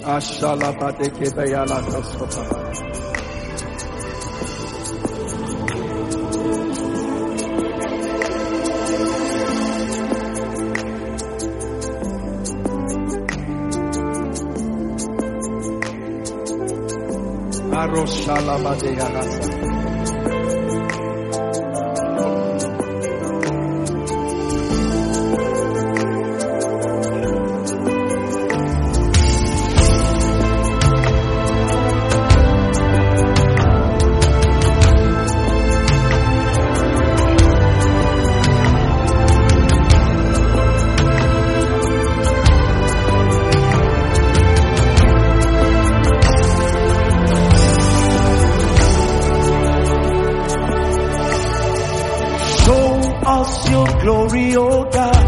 Glory, oh God.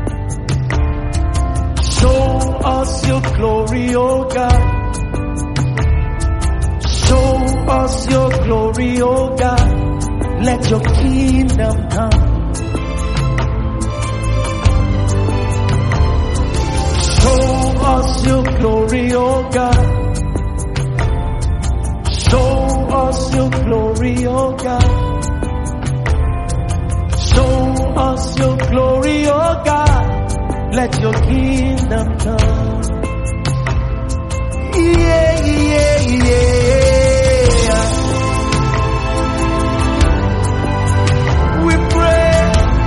Show us your glory, oh God. Show us your glory, oh God. Let your kingdom come. Show us your glory, oh God. Show us your glory, oh God. Show us your glory, oh God. Let your kingdom come. Yeah, yeah, yeah. We pray.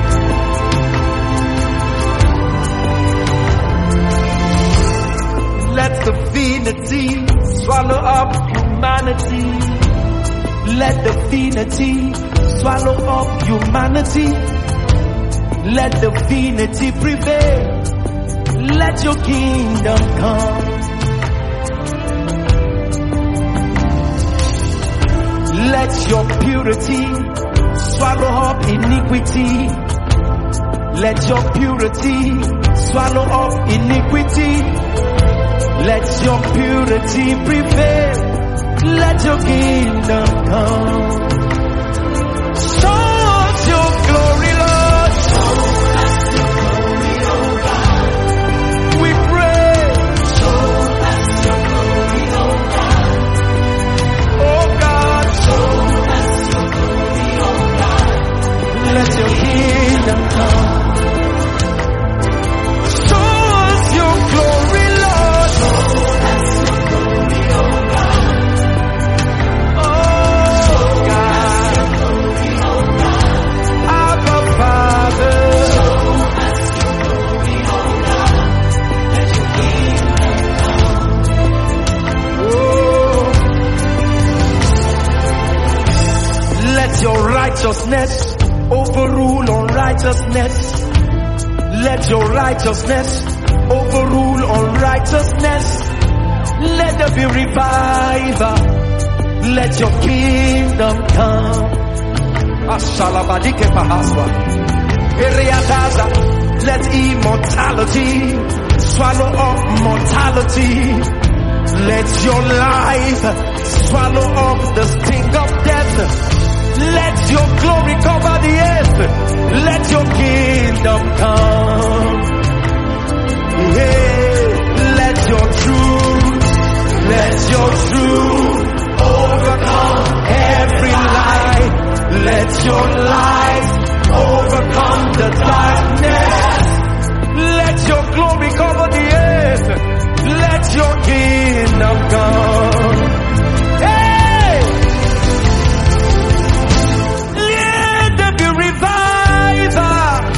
Let divinity swallow up humanity. Let divinity swallow up humanity. Let divinity prevail. Let your kingdom come. Let your purity swallow up iniquity. Let your purity swallow up iniquity. Let your purity prevail. Let your kingdom come. Show us your glory, Lord. Show us your glory, oh God. We pray. Show us your glory, oh God. Oh God. Show us your glory, oh God. Let your kingdom come. Show us your glory, Lord. Show us your glory, oh God. Let your righteousness overrule unrighteousness. Let your righteousness overrule unrighteousness. Let there be revival. Let your kingdom come. Ashalabadike pahaswa. Let immortality swallow up mortality. Let your life swallow up the sting of death. Let your glory cover the earth. Let your kingdom come. Yeah. Let your truth overcome every lie. Let your light overcome the darkness. Let your glory cover the earth. Let your kingdom come. Hey! Let there be revival.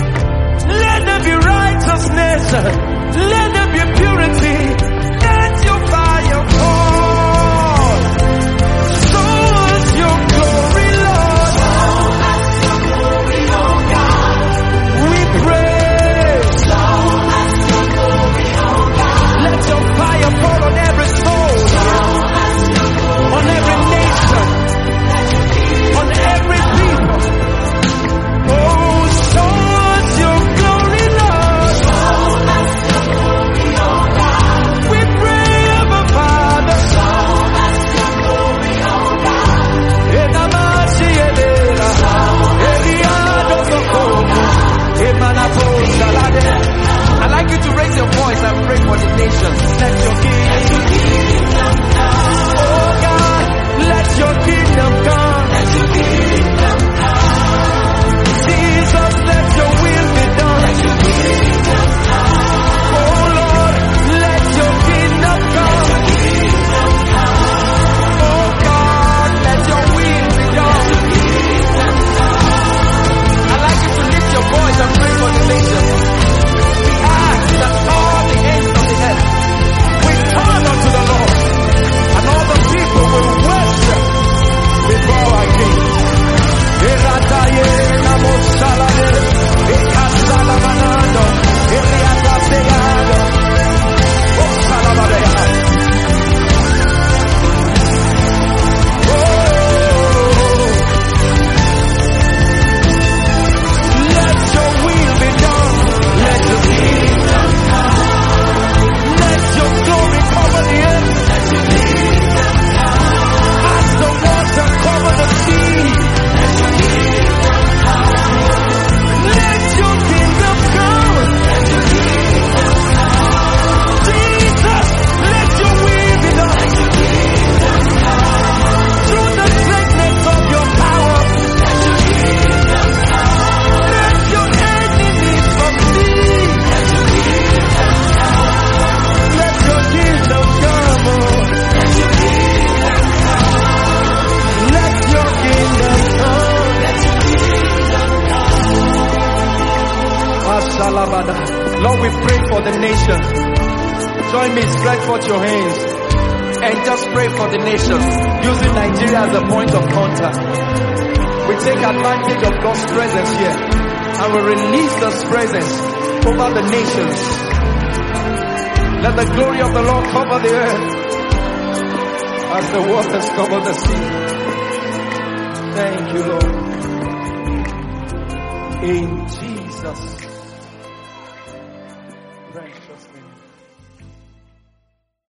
Lord, we pray for the nation. Join me, stretch forth your hands and just pray for the nation, using Nigeria as a point of contact. We take advantage of God's presence here and we release God's presence over the nations. Let the glory of the Lord cover the earth as the waters cover the sea. Thank you, Lord. In Jesus' precious name.